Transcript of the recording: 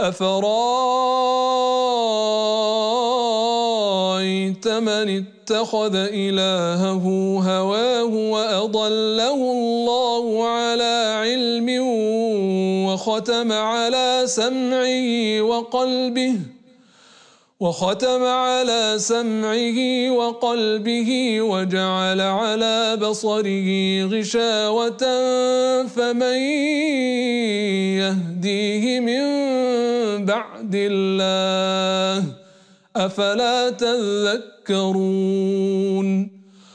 أفرأيت من اتخذ إلهه هواه وأضله الله على علم وختم على سمعه وقلبه وجعل على بصره غشاوة فمن يهديه من بعد الله أفلا تذكرون